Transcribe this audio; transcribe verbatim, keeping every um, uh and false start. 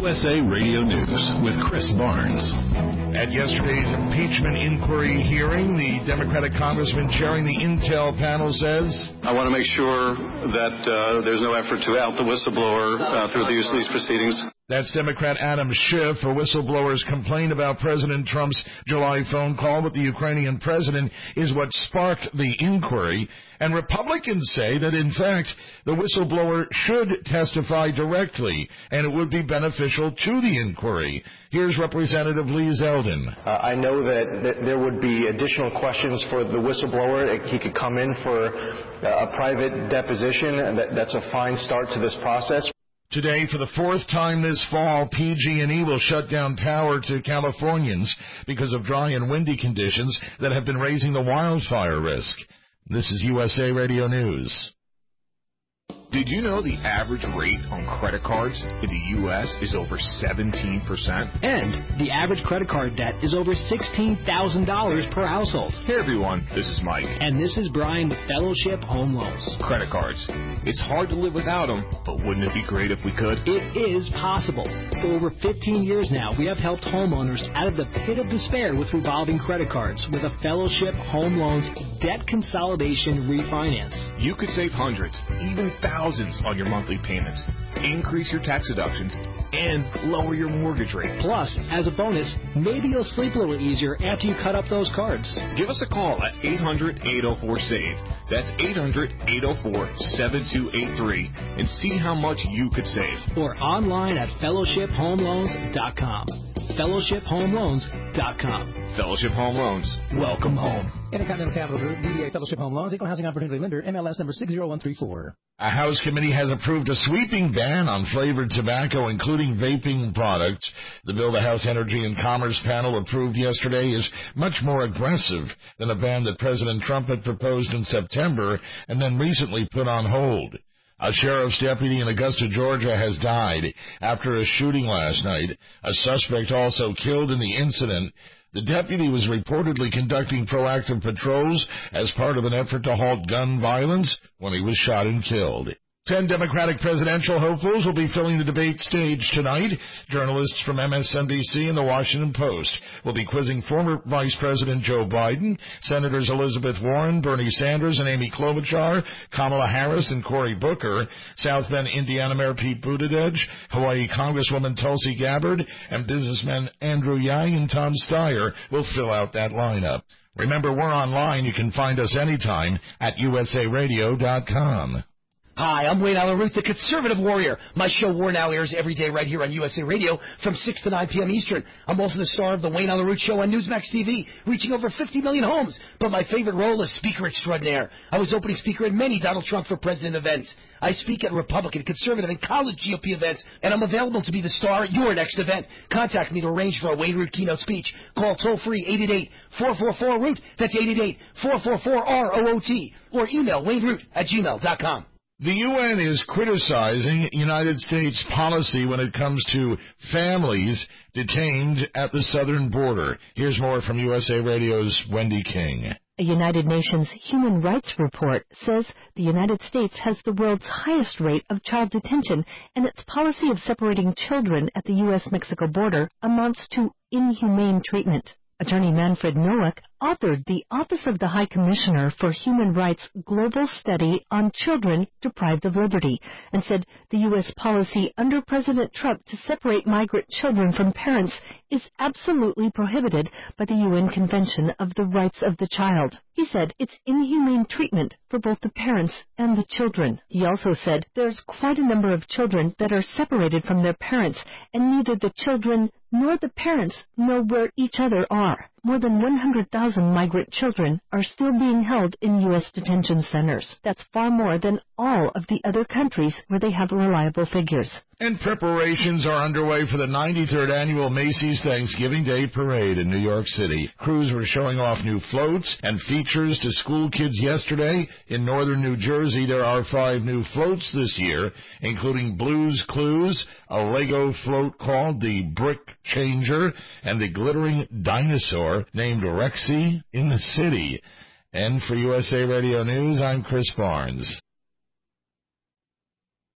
U S A Radio News with Chris Barnes. At yesterday's impeachment inquiry hearing, the Democratic congressman chairing the Intel panel says, I want to make sure that uh, there's no effort to out the whistleblower uh, through the use of these proceedings. That's Democrat Adam Schiff. A whistleblower's complaint about President Trump's July phone call with the Ukrainian president is what sparked the inquiry. And Republicans say that, in fact, the whistleblower should testify directly, and it would be beneficial to the inquiry. Here's Representative Lee Zeldin. Uh, I know that th- there would be additional questions for the whistleblower. He could come in for uh, a private deposition. That, that's a fine start to this process. Today, for the fourth time this fall, P G and E will shut down power to Californians because of dry and windy conditions that have been raising the wildfire risk. This is U S A Radio News. Did you know the average rate on credit cards in the U S is over seventeen percent? And the average credit card debt is over sixteen thousand dollars per household. Hey everyone, this is Mike. And this is Brian with Fellowship Home Loans. Credit cards. It's hard to live without them, but wouldn't it be great if we could? It is possible. For over fifteen years now, we have helped homeowners out of the pit of despair with revolving credit cards with a Fellowship Home Loans debt consolidation refinance. You could save hundreds, even thousands on your monthly payments, increase your tax deductions, and lower your mortgage rate. Plus, as a bonus, maybe you'll sleep a little easier after you cut up those cards. Give us a call at eight hundred, eight oh four, SAVE. That's eight hundred, eight oh four, seven two eight three and see how much you could save. Or online at fellowship home loans dot com. fellowship home loans dot com. Fellowship Home Loans. Welcome home. Intercontinental Capital Group, D B A Fellowship Home Loans, Equal Housing Opportunity Lender, M L S number six zero one three four. A House committee has approved a sweeping ban on flavored tobacco, including vaping products. The bill the House Energy and Commerce panel approved yesterday is much more aggressive than a ban that President Trump had proposed in September and then recently put on hold. A sheriff's deputy in Augusta, Georgia, has died after a shooting last night. A suspect also killed in the incident. The deputy was reportedly conducting proactive patrols as part of an effort to halt gun violence when he was shot and killed. Ten Democratic presidential hopefuls will be filling the debate stage tonight. Journalists from M S N B C and The Washington Post will be quizzing former Vice President Joe Biden, Senators Elizabeth Warren, Bernie Sanders, and Amy Klobuchar, Kamala Harris, and Cory Booker, South Bend, Indiana Mayor Pete Buttigieg, Hawaii Congresswoman Tulsi Gabbard, and businessmen Andrew Yang and Tom Steyer will fill out that lineup. Remember, we're online. You can find us anytime at U S A radio dot com. Hi, I'm Wayne Allen Root, the Conservative Warrior. My show War Now airs every day right here on U S A Radio from six to nine p.m. Eastern. I'm also the star of the Wayne Allen Root Show on Newsmax T V, reaching over fifty million homes. But my favorite role is Speaker Extraordinaire. I was opening speaker at many Donald Trump for President events. I speak at Republican, Conservative, and college G O P events, and I'm available to be the star at your next event. Contact me to arrange for a Wayne Root keynote speech. Call toll-free eight eight eight, four four four, root. That's eight eight eight, four four four, R O O T. Or email wayneroot at gmail dot com. The U N is criticizing United States policy when it comes to families detained at the southern border. Here's more from U S A Radio's Wendy King. A United Nations Human Rights Report says the United States has the world's highest rate of child detention, and its policy of separating children at the U S Mexico border amounts to inhumane treatment. Attorney Manfred Nowak authored the Office of the High Commissioner for Human Rights Global Study on Children Deprived of Liberty and said the U S policy under President Trump to separate migrant children from parents is absolutely prohibited by the U N Convention of the Rights of the Child. He said it's inhumane treatment for both the parents and the children. He also said there's quite a number of children that are separated from their parents, and neither the children nor the parents know where each other are. More than one hundred thousand migrant children are still being held in U S detention centers. That's far more than all of the other countries where they have reliable figures. And preparations are underway for the ninety-third annual Macy's Thanksgiving Day Parade in New York City. Crews were showing off new floats and features to school kids yesterday. In northern New Jersey, there are five new floats this year, including Blue's Clues, a Lego float called the Brick Changer, and the glittering dinosaur named Rexy in the City. And for U S A Radio News, I'm Chris Barnes.